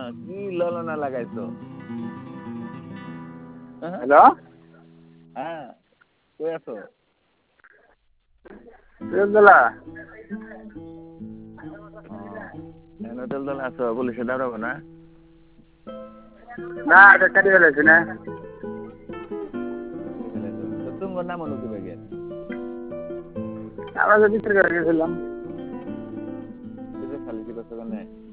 কি ললনা লাগাইছো? হ্যালো হ্যাঁ, কই আছো? তেলতলা তেলতলা আছো, পুলিশে দাঁড়াবো না? না কাটি ফেলেছি না তো তোমার নাম হলো কি ভাইয়া? আমরা তো বিচার করে গেছিলাম খালি কি করছো কেন?